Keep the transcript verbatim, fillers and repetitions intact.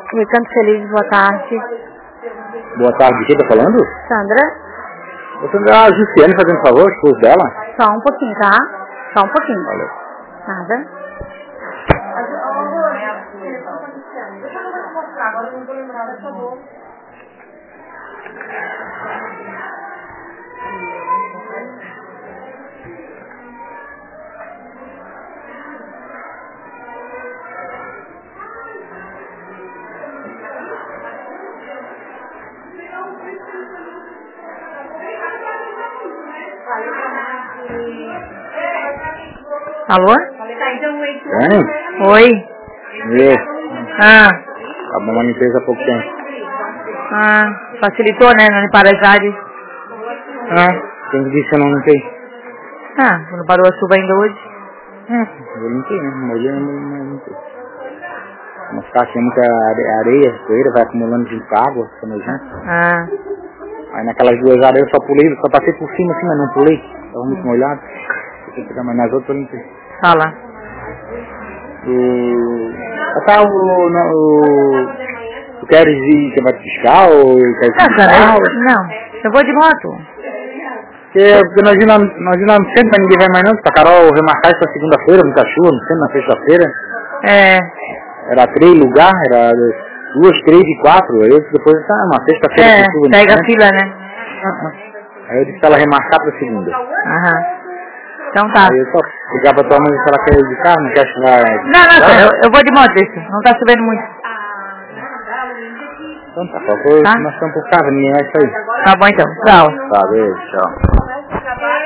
Recanto Feliz, boa tarde. Boa tarde, quem tá falando? Sandra. Ô Sandra, a Jussiane fazendo favor, esposo dela? Só um pouquinho, tá? Só um pouquinho. Valeu. Nada. Agora eu não vou lembrar, por favor. Alô? Hein? Oi. Eu. Ah, Acabou uma limpeza há pouco tempo. ah, facilitou, né? Não limpar as áreas. Ah, quem disse eu não limpei? Ah, não parou a chuva ainda hoje? Ah, eu limpei, né? Molhei, mas não limpei. Mas tá, tinha muita are- areia, poeira, vai acumulando junto com a água, fica nojento. Ah, Aí naquelas duas areias eu só pulei, só passei por cima assim, mas não pulei. Tava muito molhado. Deixa eu pegar mais nas outras, eu limpei. fala. O... Ah, tá, o... Não, o... Tu queres ir, você vai te fiscal ou queres ir Não, de Sandra, carro? eu- não, eu vou de moto. Porque, porque nós íamos, nós íamos sempre, mas ninguém vai mais não. Pra Carol remarcar isso pra segunda-feira, muita chuva, não sei, na sexta-feira. É, Era três lugares, era duas, três e quatro. Aí eu disse depois, ah, uma sexta-feira é, com chuva. pega a né? fila, né? Ah, ah. Aí eu disse pra ela remarcar pra segunda. Aham. Então tá. Aí eu só ligar pra tua mãe se ela quer ir de carro, não quer chegar... Não, não, eu, eu vou de moto, isso. Não tá chovendo muito. Então tá, faltou, Tá? nós estamos por carro, ninguém vai sair. Tá bom então. Tchau. Tá, beijo, tchau.